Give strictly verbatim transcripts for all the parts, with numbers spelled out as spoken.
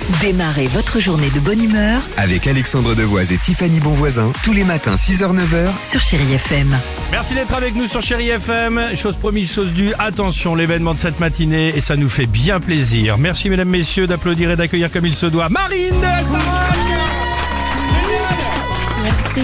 Démarrez votre journée de bonne humeur avec Alexandre Devoise et Tiffany Bonvoisin tous les matins six heures neuf heures sur Chérie F M. Merci d'être avec nous sur Chérie F M. Chose promise, chose due. Attention, l'événement de cette matinée et ça nous fait bien plaisir. Merci mesdames, messieurs d'applaudir et d'accueillir comme il se doit Marine de la Starac. Merci.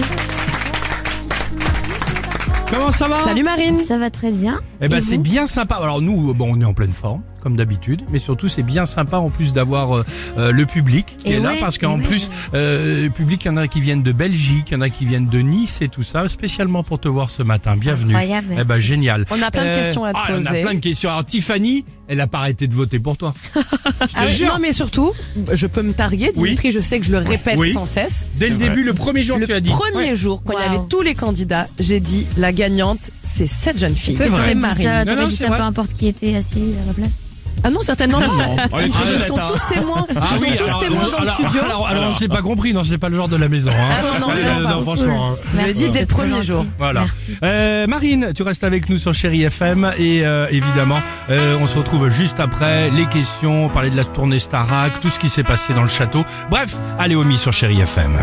Comment ça va? Salut Marine. Ça va très bien. Eh ben Et c'est vous? bien sympa. Alors nous, bon, on est en pleine forme comme d'habitude, mais surtout c'est bien sympa en plus d'avoir euh, euh, le public qui Et est là ouais, parce qu'en et ouais, plus euh, le public, il y en a qui viennent de Belgique, il y en a qui viennent de Nice et tout ça, spécialement pour te voir ce matin. Bienvenue. Incroyable, Eh ben merci. génial. On a plein de questions à te ah, On a poser. plein de questions. Alors Tiffany, elle a pas arrêté de voter pour toi. Je te Ah oui, jure. non mais surtout, je peux me targuer, Dimitri, je sais que je le répète Oui. sans cesse. Dès le début, le premier jour, Le tu as dit. premier Ouais. jour, quand il y Wow. avait tous les candidats, j'ai dit la gagnante, c'est cette jeune fille. C'est vrai. C'est T'aurais dit Marine. ça, Non, t'aurais non, dit c'est ça vrai. peu importe qui était assis à ma place. Ah non, certainement non. Ils, sont, Ah, ils sont tous témoins. Ils sont tous alors, témoins dans alors, le studio. Alors, alors, on s'est pas compris, non, c'est pas le genre de la maison. Hein. Ah non, non, Euh, non, pardon. franchement. hein. Je le Merci, dis dès c'est le trop premier gentil. jour. Voilà. Merci. Euh, Marine, tu restes avec nous sur Chérie F M et euh, évidemment, euh, on se retrouve juste après les questions, parler de la tournée Starac, tout ce qui s'est passé dans le château. Bref, allez Omi sur Chérie F M.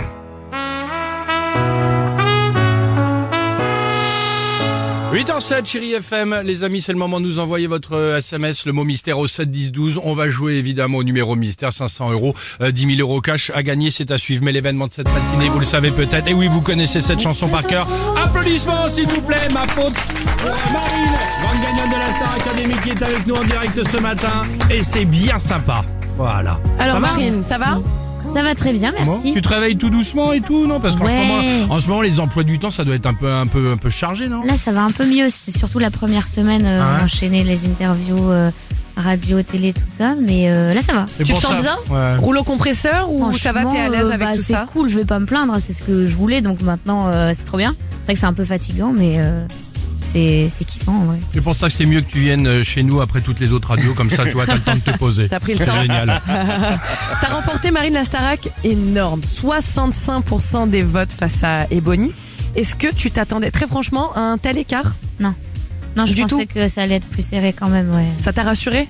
huit heures sept, Chérie F M. Les amis, c'est le moment de nous envoyer votre euh, S M S, le mot mystère au sept dix douze. On va jouer évidemment au numéro mystère, cinq cents euros, euh, dix mille euros cash à gagner, c'est à suivre. Mais l'événement de cette matinée, vous le savez peut-être. Et oui, vous connaissez cette chanson par cœur. Applaudissements, s'il vous plaît, ma faute. Euh, Marine, grande gagnante de la Star Academy qui est avec nous en direct ce matin. Et c'est bien sympa. Voilà. Alors Ça va Marine, ça va? Ça va très bien, Bon, merci. tu te réveilles tout doucement et tout, non? Parce qu'en Ouais. ce moment, en ce moment, les emplois du temps, ça doit être un peu, un peu, un peu chargé, non? Là, ça va un peu mieux. C'était surtout la première semaine, euh, Ah ouais. on enchaînait les interviews, euh, radio, télé, tout ça. Mais euh, là, ça va. Et Tu pour te sens ça- bien? Ouais. Rouleau compresseur ou ça va, t'es à l'aise Franchement, avec euh, bah, tout c'est ça? cool, je vais pas me plaindre. C'est ce que je voulais, donc maintenant, euh, c'est trop bien. C'est vrai que c'est un peu fatigant, mais euh, c'est c'est kiffant, ouais. C'est pour ça que c'est mieux que tu viennes chez nous après toutes les autres radios, comme ça, toi, t'as le temps de te poser. T'as pris le C'est temps. génial. T'as remporté Marine la Starac, énorme. soixante-cinq pour cent des votes face à Ebony. Est-ce que tu t'attendais très franchement à un tel écart? Non, je Du pensais tout. que ça allait être plus serré quand même, ouais. Ça t'a rassuré?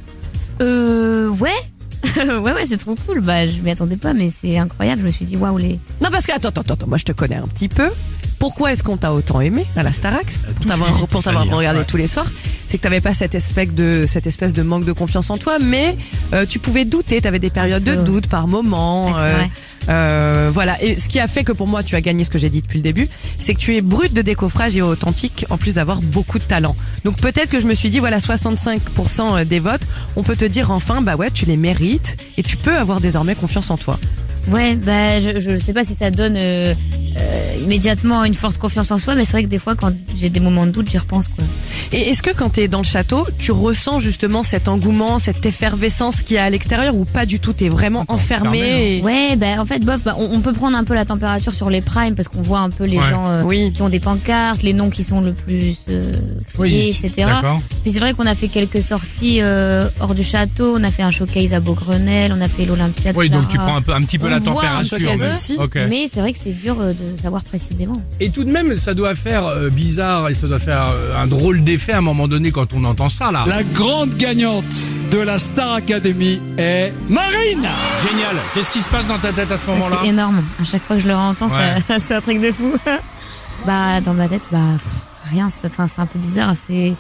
Euh, ouais. ouais, ouais, c'est trop cool. Bah, je m'y attendais pas, mais c'est incroyable. Je me suis dit, waouh, les. Non, parce que, attends, attends, attends, moi je te connais un petit peu. Pourquoi est-ce qu'on t'a autant aimé à la Starac? tout Pour t'avoir, suivi, pour t'avoir Tiffany, regardé ouais. tous les soirs. C'est que t'avais pas cette espèce de, cette espèce de manque de confiance en toi, mais euh, tu pouvais douter, t'avais des périodes de Ouais. doute par moment. Ouais, c'est euh, vrai. euh, voilà. Et ce qui a fait que pour moi tu as gagné ce que j'ai dit depuis le début, c'est que tu es brute de décoffrage et authentique, en plus d'avoir beaucoup de talent. Donc peut-être que je me suis dit, voilà, soixante-cinq pour cent des votes, on peut te dire enfin, bah ouais, tu les mérites et tu peux avoir désormais confiance en toi. Ouais, bah, je, je sais pas si ça donne euh, euh, immédiatement une forte confiance en soi, mais c'est vrai que des fois, quand j'ai des moments de doute, j'y repense, quoi. Et est-ce que quand t'es dans le château, tu ressens justement cet engouement, cette effervescence qu'il y a à l'extérieur ou pas du tout? T'es vraiment enfermé et... Ouais, bah, en fait, bof, bah, on, on peut prendre un peu la température sur les primes parce qu'on voit un peu les Ouais. gens euh, Oui. qui ont des pancartes, les noms qui sont le plus euh, criés, et cetera. D'accord. Puis c'est vrai qu'on a fait quelques sorties euh, hors du château, on a fait un showcase à Beaugrenelle, on a fait l'Olympiade. Oui, donc Clara. tu prends un peu, un petit peu On la voit un température. showcase mais- ici. Ok. Mais c'est vrai que c'est dur euh, de savoir précisément. Et tout de même, ça doit faire euh, bizarre et ça doit faire euh, un drôle d'effet à un moment donné quand on entend ça, là. La grande gagnante de la Star Academy est Marine. Génial. Qu'est-ce qui se passe dans ta tête à ce Ça, moment-là? c'est énorme. À chaque fois que je le entends, Ouais. ça- c'est un truc de fou. Bah, dans ma tête, bah, pff, rien. c'est- Enfin, c'est un peu bizarre. C'est,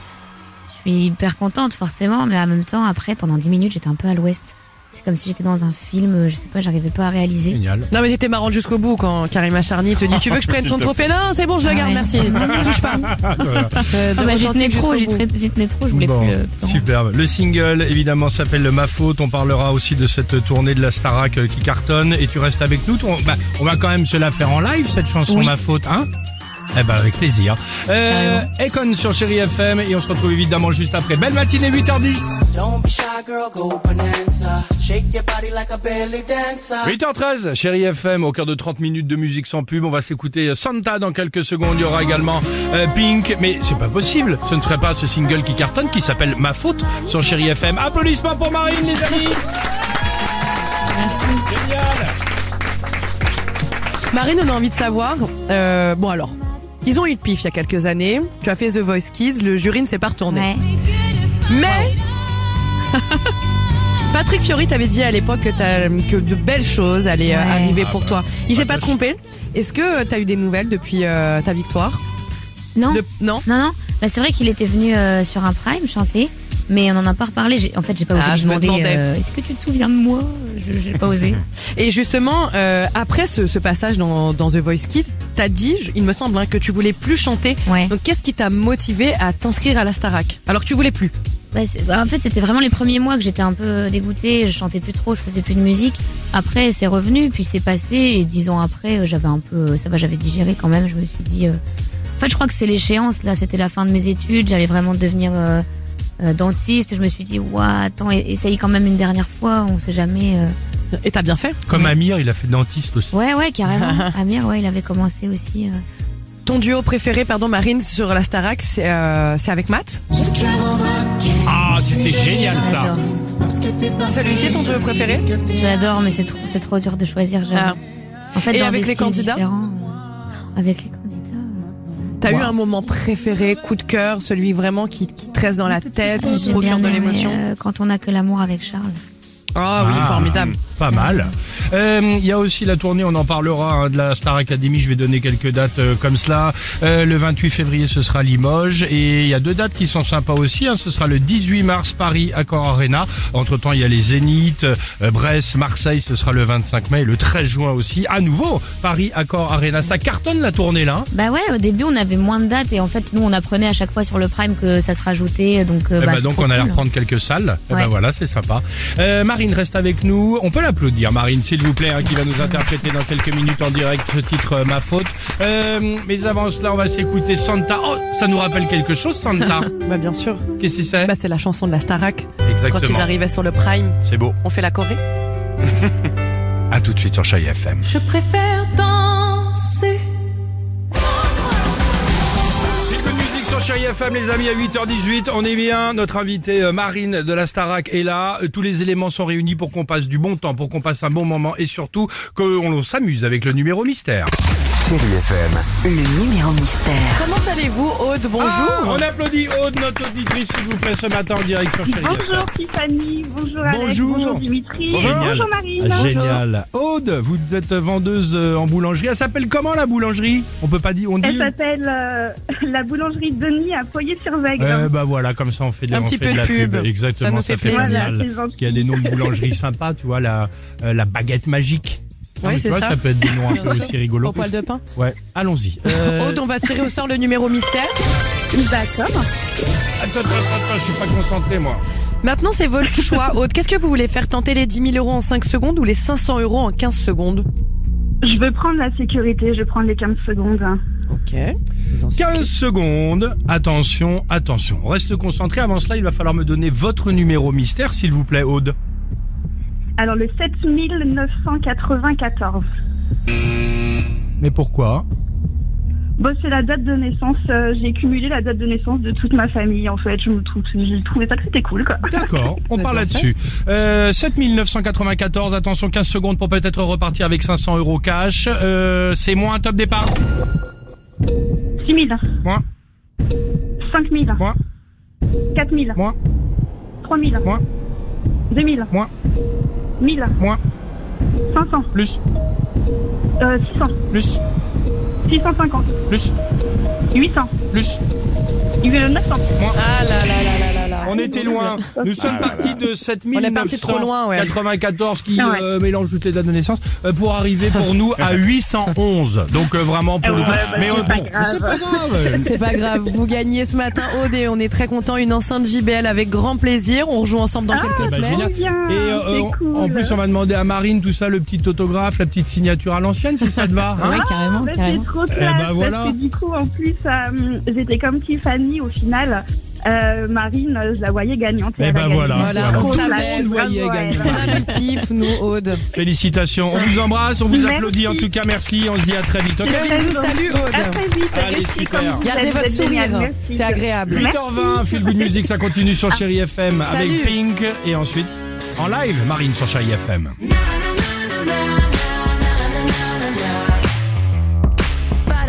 je suis hyper contente, forcément, mais en même temps, après, pendant dix minutes, j'étais un peu à l'ouest. C'est comme si j'étais dans un film, je sais pas, j'arrivais pas à réaliser. Génial. Non mais t'étais marrante jusqu'au bout quand Karima Charny te dit tu veux que je prenne ton trophée? Non c'est bon je le Ah garde ouais. merci. Ne touche pas. Euh, de Ah bah, j'y tenais authentique trop, j'y jusqu'au bout. tenais- j'y tenais trop, je voulais Bon, plus le. plus superbe. Le single, évidemment, s'appelle Ma Faute. On parlera aussi de cette tournée de la Starac euh, qui cartonne. Et tu restes avec nous. On, bah, on va quand même se la faire en live, cette chanson Oui. Ma Faute, hein? Eh ben, avec plaisir. Euh, Econ sur Chérie F M. Et on se retrouve évidemment juste après. Belle matinée, huit heures dix. Don't be shy, girl, go bonanza. Shake your body like a belly dancer. huit heures treize, Chérie F M, au cœur de trente minutes de musique sans pub. On va s'écouter Santa dans quelques secondes. Il y aura également euh, Pink. Mais c'est pas possible. Ce ne serait pas ce single qui cartonne, qui s'appelle Ma Faute sur Chérie F M. Applaudissements pour Marine, les amis. Merci. Génial. Marine on a envie de savoir. Euh, bon alors. Ils ont eu le pif il y a quelques années. Tu as fait The Voice Kids, le jury ne s'est pas retourné. Ouais. Mais Patrick Fiori t'avait dit à l'époque que, t'as, que de belles choses allaient euh, Ouais. arriver Ah pour bah, toi. Il s'est pas bah, trompé. Est-ce que t'as eu des nouvelles depuis euh, ta victoire? Non, De- Non. non, non. Bah, c'est vrai qu'il était venu euh, sur un prime chanter, mais on en a pas reparlé. J'ai- En fait, j'ai pas osé Ah, lui je me demander. demandais. euh, Est-ce que tu te souviens de moi? Je J'ai pas osé. Et justement, euh, après ce, ce passage dans, dans The Voice Kids, t'as dit, je- il me semble, hein, que tu voulais plus chanter. Ouais. Donc qu'est-ce qui t'a motivé à t'inscrire à la Starac alors que tu voulais plus? Bah, c'est- bah, en fait, c'était vraiment les premiers mois que j'étais un peu dégoûtée. Je chantais plus trop, je faisais plus de musique. Après, c'est revenu, puis c'est passé. Et dix ans après, euh, j'avais un peu, ça va, j'avais digéré quand même. Je me suis dit, euh... en fait, je crois que c'est l'échéance. Là, c'était la fin de mes études. J'allais vraiment devenir euh, euh, dentiste. Je me suis dit, ouah, attends, e- essaye quand même une dernière fois. On sait jamais. euh. Et t'as bien fait. Comme Amir, il a fait dentiste aussi. Ouais, ouais, carrément. Amir, ouais, il avait commencé aussi. euh. Ton duo préféré, pardon, Marine, sur la Starac, c'est euh, c'est avec Matt. Ah, c'était génial ça. J'adore. Celui-ci est ton duo préféré? J'adore, mais c'est trop, c'est trop dur de choisir. j'avoue. Ah. En fait, Et dans avec des les styles candidats différents, euh, Avec les candidats. euh, T'as eu Wow. un moment préféré, coup de cœur, celui vraiment qui, qui te reste dans la tête, qui te J'ai procure bien de aimé, l'émotion? euh, Quand on a que l'amour avec Charles. Ah oui, Ah, formidable. Pas mal. Euh, Il y a aussi la tournée, on en parlera, hein, de la Star Academy. Je vais donner quelques dates euh, comme cela. Euh, le vingt-huit février, ce sera Limoges. Et il y a deux dates qui sont sympas aussi. Hein. Ce sera le dix-huit mars, Paris, Accor Arena. Entre-temps, il y a les Zénith, euh, Brest, Marseille, ce sera le vingt-cinq mai. Et le treize juin aussi, à nouveau, Paris, Accor Arena. Ça cartonne la tournée là. Bah ouais, au début on avait moins de dates et en fait nous on apprenait à chaque fois sur le Prime que ça se rajoutait, donc euh, Eh bah, ben c'est donc trop on allait cool. reprendre quelques salles. Eh Ouais. ben voilà, c'est sympa. Euh, Marine reste avec nous. On peut l'applaudir, Marine, s'il vous plaît, hein, qui va nous interpréter dans quelques minutes en direct ce titre euh, Ma Faute. Euh, mais avant cela, on va s'écouter Santa. Oh, ça nous rappelle quelque chose, Santa. Bah bien sûr. Qu'est-ce que c'est? Bah c'est la chanson de la Starac. Quand ils Exactement. arrivaient sur le Prime, C'est beau. on fait la choré. À tout de suite sur Chai F M. Je préfère danser. Feel Good Music sur Chérie F M, les amis, à huit heures dix-huit. On est bien. Notre invitée euh, Marine de la Starac est là. Euh, Tous les éléments sont réunis pour qu'on passe du bon temps, pour qu'on passe un bon moment et surtout qu'on s'amuse avec le numéro mystère. Chérie F M. Le numéro mystère. Comment allez-vous, Aude? Bonjour. Ah, on applaudit Aude, notre auditrice, s'il vous plaît, ce matin en direct sur Chérie F M. Bonjour Tiffany, bonjour Alex, Bonjour. bonjour Dimitri, Génial. bonjour Marine. Ah, génial. Aude, vous êtes vendeuse euh, en boulangerie. Elle s'appelle comment la boulangerie? On peut pas dire, on dit. Elle s'appelle euh, la boulangerie Denis à Foyer-sur-Vègre. Euh, bah voilà, comme ça on fait, de- Un on petit fait peu de la de pub. Exactement, Ça nous fait fait plaisir. pas mal. Voilà, c'est gentil. Parce qu'il y a des noms de boulangeries sympas, tu vois, la, euh, la baguette magique. Ouais, Ah, mais c'est tu vois, ça. ça peut être des noms un Bien peu sûr. aussi rigolos. Au poil de pain. Ouais, allons-y. Euh, Aude, on va tirer au sort le numéro mystère. D'accord. Attends, attends, attends, je suis pas concentré moi. Maintenant, c'est votre choix, Aude. Qu'est-ce que vous voulez faire? Tenter les dix mille euros en cinq secondes ou les cinq cents euros en quinze secondes? Je veux prendre la sécurité, je vais prendre les quinze secondes. Ok. quinze secondes. Attention, attention. Reste concentré. Avant cela, il va falloir me donner votre numéro mystère, s'il vous plaît, Aude. Alors le sept mille neuf cent quatre-vingt-quatorze. Mais pourquoi? Bon, c'est la date de naissance, euh, j'ai cumulé la date de naissance de toute ma famille en fait, je me trouve, j'ai trouvé ça que c'était cool quoi. D'accord, on C'est parle bien là-dessus. Euh, sept mille neuf cent quatre-vingt-quatorze, attention, quinze secondes pour peut-être repartir avec cinq cents euros cash. Euh, c'est moins top départ. six mille, Moins, cinq mille, moins, quatre mille, moins, trois mille, moins, deux mille, moins, mille, moins, cinq cents, plus, euh, six cents, plus, six cent cinquante, plus, huit cents, plus, neuf cents. moins. Ah là là là là là là. On était loin. Nous sommes Ah là partis de sept mille On est neuf parti cent trop loin, ouais. quatre-vingt-quatorze qui Ah ouais. euh, mélange toutes les dates de naissance euh, pour arriver pour nous à huit cent onze. Donc euh, vraiment pour Ouais, le coup. bah, Mais c'est euh, pas bon, grave. c'est pas grave. C'est pas grave, vous gagnez ce matin, Aude, et on est très content. Une enceinte J B L avec grand plaisir. On rejoue ensemble dans Ah, quelques bah, semaines. génial. Bien, Et euh, c'est en- cool. en plus, on va demander à Marine tout ça, le petit autographe, la petite signature à l'ancienne, si ça te va. Hein Ouais, carrément, Bah, carrément. c'est trop classe, Eh ben, voilà. parce que du coup, en plus, euh, j'étais comme Tiffany au final. Euh, Marine, euh, je la voyais gagnante. et Eh elle ben a gagné. voilà. Voilà, Voilà. on Tout le savait, monde voyait bravo, gagner. ouais. On avait le pif, nous, Aude. Félicitations. On vous embrasse, on vous Merci. applaudit. En tout cas, merci. On se dit à très vite. Ok Bisous, salut, À Aude. très vite. Allez, Restez super. comme vous Gardez êtes, votre vous êtes sourire, génial. Merci. c'est agréable. huit heures vingt, Feel Good Music, ça continue sur Chérie F M avec Salut. Pink. Et ensuite, en live, Marine sur Chérie F M. Ba-da-da-da,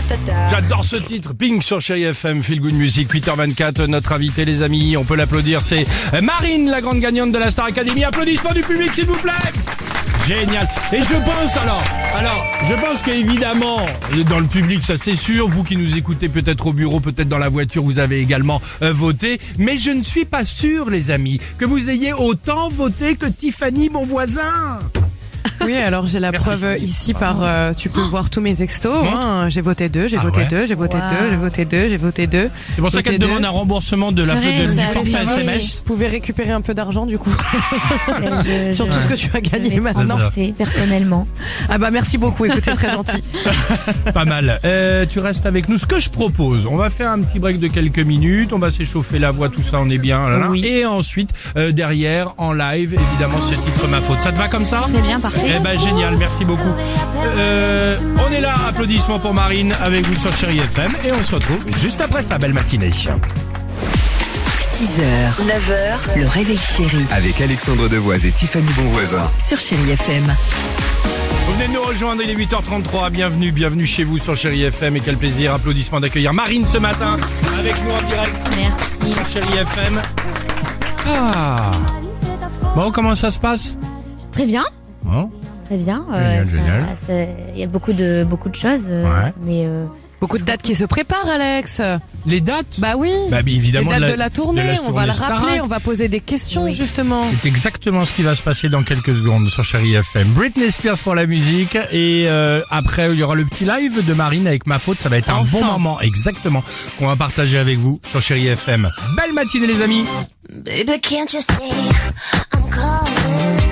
J'adore ce titre, Pink sur Chérie F M, Feel Good Music, huit heures vingt-quatre, notre invité les amis, on peut l'applaudir, c'est Marine, la grande gagnante de la Star Academy. Applaudissements du public s'il vous plaît. Génial. Et je pense alors, alors, je pense qu'évidemment, dans le public, ça c'est sûr, vous qui nous écoutez peut-être au bureau, peut-être dans la voiture, vous avez également euh, voté, mais je ne suis pas sûr les amis, que vous ayez autant voté que Tiffany Bonvoisin. Oui, alors j'ai la Merci. preuve ici par, euh, tu peux voir tous mes textos, hein. J'ai voté deux, j'ai Ah voté ouais. deux, j'ai voté Wow. deux, j'ai voté deux, j'ai voté deux. C'est pour ça Voté qu'elle deux. demande un remboursement de la Purée, feuille de, du ça forfait fait S M mal. S. Vous pouvez récupérer un peu d'argent du coup, Je- sur je- tout ce que tu as je gagné vais te maintenant. rembourser personnellement. Ah bah merci beaucoup, écoute, c'est très gentil. Pas mal. Euh, tu restes avec nous. Ce que je propose, on va faire un petit break de quelques minutes, on va s'échauffer la voix, tout ça, on est bien. Là, là. Oui. Et ensuite, euh, derrière, en live, évidemment, ce titre Ma Faute. Ça te va comme ça? Très bien, parfait. Eh ben génial, merci beaucoup. Euh, on est là, applaudissements pour Marine avec vous sur Chérie F M et on se retrouve juste après sa belle matinée. six heures, neuf heures, le réveil chéri Avec Alexandre Devoise et Tiffany Bonvoisin. sur Chérie F M. Vous venez de nous rejoindre, il est huit heures trente-trois, bienvenue, bienvenue chez vous sur Chérie F M et quel plaisir, applaudissements d'accueillir Marine ce matin avec nous en direct Merci. sur Chérie F M. Ah. Bon, comment ça se passe? Très bien. Bon. Très bien. Génial, ça- génial. ça- Il y a beaucoup de beaucoup de choses, euh, Ouais. mais euh, Beaucoup de dates qui se préparent, Alex. Les dates? Bah oui. Bah, mais Les évidemment dates de la, de la tournée, de la on va le tournée rappeler, Starac. on va poser des questions Oui. justement. C'est exactement ce qui va se passer dans quelques secondes sur Chérie F M. Britney Spears pour la musique et euh, après il y aura le petit live de Marine avec Ma Faute. Ça va être un Enfin. bon moment, exactement, qu'on va partager avec vous sur Chérie F M. Belle matinée les amis. Baby, can't you see I'm calling?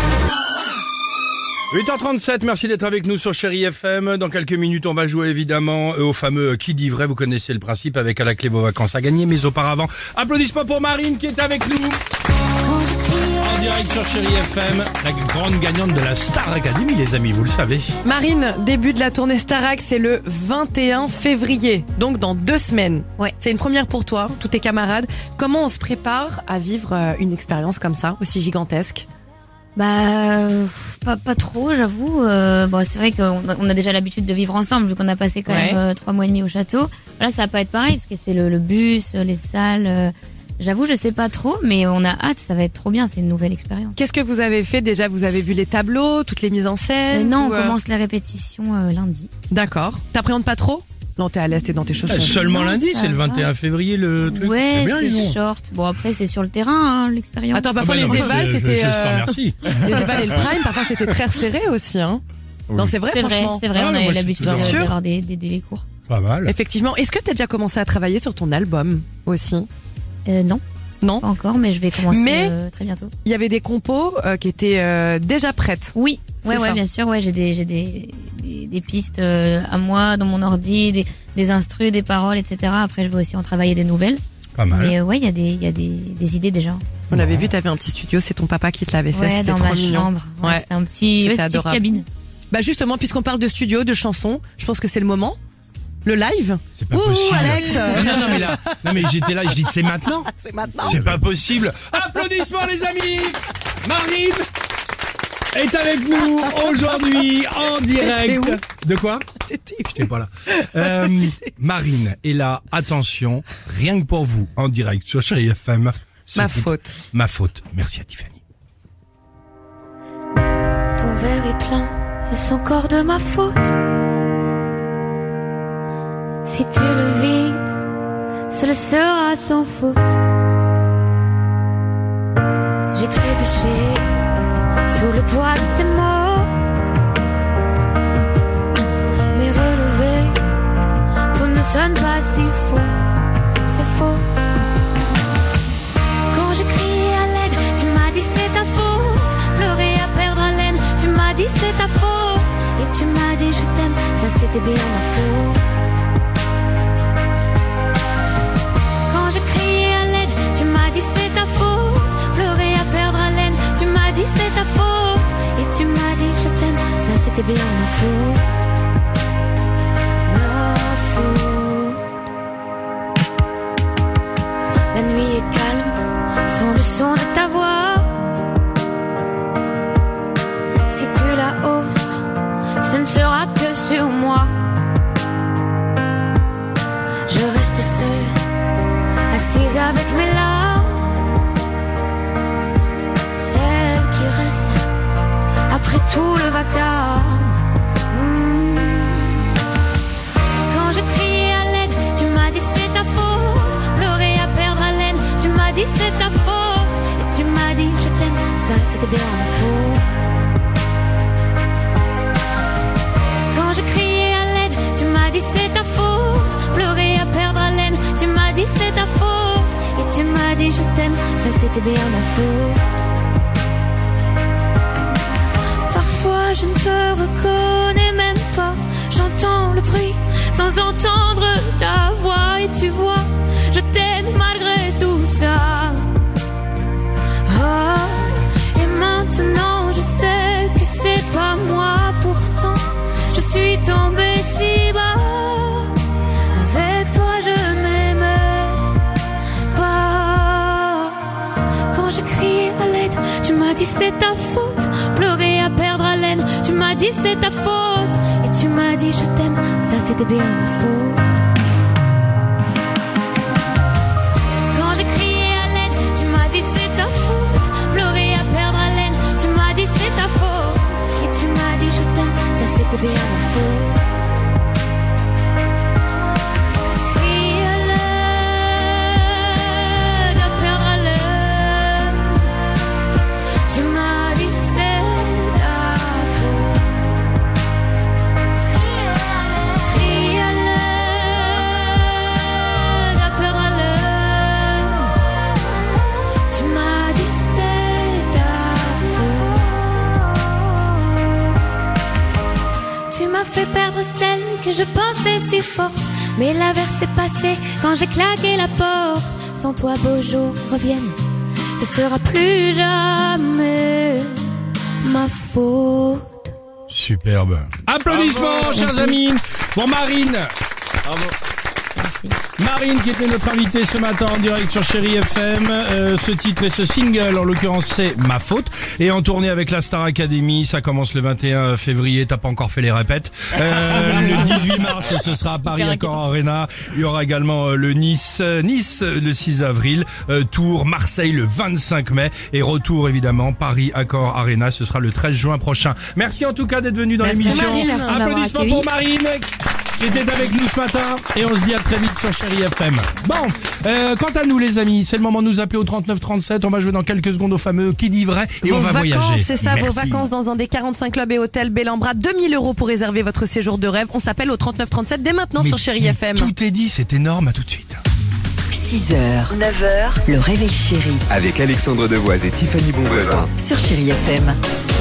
huit heures trente-sept, merci d'être avec nous sur Chérie F M. Dans quelques minutes, on va jouer évidemment au fameux Qui dit vrai. Vous connaissez le principe, avec à la clé vos vacances à gagner. Mais auparavant, applaudissements pour Marine qui est avec nous. En direct sur Chérie F M, la grande gagnante de la Star Academy, les amis, vous le savez. Marine, début de la tournée Starac, c'est le vingt et un février, donc dans deux semaines. Ouais. C'est une première pour toi, tous tes camarades. Comment on se prépare à vivre euh, une expérience comme ça, aussi gigantesque? bah euh, pas pas trop, j'avoue. Euh, bon, c'est vrai qu'on a- on a déjà l'habitude de vivre ensemble vu qu'on a passé quand Ouais. même euh, trois mois et demi au château. Là, ça va pas être pareil parce que c'est le, le bus, les salles. euh, J'avoue, je sais pas trop, mais on a hâte. Ça va être trop bien. C'est une nouvelle expérience. Qu'est-ce que vous avez fait déjà? Vous avez vu les tableaux, toutes les mises en Euh, scène? non, on ou, euh, commence les répétitions euh, lundi. D'accord. T'appréhendes pas trop? Non, t'es à l'aise, t'es dans tes chaussons. Euh, Seulement Non, lundi, ça c'est le va. vingt et un février le truc. Ouais, c'est bien, c'est ils ont. short. Bon, après, c'est sur le terrain, hein, l'expérience. Attends, Ah parfois bah les non, évals, je- c'était... je- je te euh, remercie. Les évals et le prime, parfois c'était très serré aussi, hein. Oui. Non, c'est vrai, C'est vrai, franchement. c'est vrai, Ah, on moi, a je eu suis l'habitude toujours- Bien sûr. d'avoir des, des délais courts. Pas mal. Effectivement. Est-ce que t'as déjà commencé à travailler sur ton album aussi? Euh, non, Non. pas encore, mais je vais commencer Mais- euh, très bientôt. Il y avait des compos euh, qui étaient euh, déjà prêtes. Oui, ouais, C'est ouais, ça. bien sûr, ouais, j'ai des, j'ai des, des, des pistes euh, à moi dans mon ordi, des, des instrus, des paroles, et cetera. Après, je vais aussi en travailler des nouvelles. Pas mal. Mais euh, ouais, il y a des, il y a des, des idées déjà. On l'avait vu, t'avais un petit studio, c'est ton papa qui te l'avait fait, Ouais, c'était dans trop ma mignon. chambre. Ouais, Ouais. C'était un petit, C'était ouais, petite adorable. cabine. Bah justement, puisqu'on parle de studio, de chansons, je pense que c'est le moment. Le live. C'est pas Ouh, possible. Alex. Non, non, non, mais là, non, mais j'étais là, je dis c'est maintenant. C'est maintenant. C'est pas possible. Applaudissements les amis. Marine est avec nous aujourd'hui en direct. T'étais où De quoi? T'étais où J'étais pas là. Euh, Marine est là. Attention, rien que pour vous en direct sur Chérie F M. Ce Ma titre, faute. Ma faute. Merci à Tiffany. Ton verre est plein et c'est encore de ma faute. Si tu le vides, ce le sera sans faute. J'ai trébuché sous le poids de tes mots, mais relevé, tout ne sonne pas si faux. C'est faux. Quand je criais à l'aide, tu m'as dit c'est ta faute. Pleurer à perdre haleine, tu m'as dit c'est ta faute. Et tu m'as dit je t'aime, ça c'était bien ma faute. Quand je criais à l'aide, tu m'as dit c'est ta faute. Pleurer à perdre haleine, tu m'as dit c'est ta faute. Et tu m'as dit je t'aime, ça c'était bien ma faute. Ma faute. La nuit est calme, sans le son de ta voix. Si tu la hausses, ce ne sera que sur moi. avec mes larmes, celles qui restent après tout le vacarme. Mmh. Quand je criais à l'aide, tu m'as dit c'est ta faute. Pleurer à perdre haleine, tu m'as dit c'est ta faute. Et tu m'as dit je t'aime, ça c'était bien ma faute. Quand je criais à l'aide, tu m'as dit c'est ta faute. Pleurer à perdre haleine, tu m'as dit c'est ta faute. Et tu m'as dit je t'aime, ça c'était bien ma faute. Parfois je ne te reconnais même pas. J'entends le bruit sans entendre ta voix. Et tu vois, je t'aime malgré tout ça. Oh, et maintenant je sais que c'est pas moi. Pourtant je suis tombée si bas. Avec toi je m'aimais pas. Quand je criais à l'aide, tu m'as dit c'est ta faute. Pleurer à perdre haleine, tu m'as dit c'est ta faute. Et tu m'as dit je t'aime, ça c'était bien ma faute. Quand je criais à l'aide, tu m'as dit c'est ta faute. Pleurer à perdre haleine, tu m'as dit c'est ta faute. Et tu m'as dit je t'aime, ça c'était bien ma faute. Crier à l'aide, à perdre haleine, tu m'as dit c'est ta faute. Crier à l'aide, à perdre haleine, tu m'as dit c'est ta faute. Tu m'as fait perdre celle que je pensais si forte. Mais l'averse est passée quand j'ai claqué la porte. Sans toi beaux jours reviennent, ce sera plus jamais ma faute. Superbe. Applaudissements, Bravo. chers amis. Bon, Marine. Marine qui était notre invitée ce matin en direct sur Chérie F M. Euh, ce titre et ce single, en l'occurrence, c'est Ma Faute. Et en tournée avec la Star Academy, ça commence le vingt et un février. T'as pas encore fait les répètes. Euh, le dix-huit mars, ce sera à Paris Accor Arena. Il y aura également euh, le Nice, euh, Nice le six avril, euh, Tours, Marseille le vingt-cinq mai et retour évidemment Paris Accor Arena. Ce sera le treize juin prochain. Merci en tout cas d'être venu dans Merci, l'émission. Marine. Merci de m'avoir Applaudissements accueilli. pour Marine qui était avec nous ce matin et on se dit à très vite sur Chérie F M. Bon, euh, quant à nous les amis, c'est le moment de nous appeler au trente-neuf trente-sept. On va jouer dans quelques secondes au fameux Qui dit vrai et vos on va vacances, voyager. c'est ça, Merci. vos vacances dans un des quarante-cinq clubs et hôtels Bellambra. deux mille euros pour réserver votre séjour de rêve. On s'appelle au trente-neuf trente-sept dès maintenant Mais sur Chérie F M. Tout est dit, c'est énorme, à tout de suite. six heures, neuf heures, le réveil chéri Avec Alexandre Devoise et Tiffany Bonvoisin. sur Chérie F M.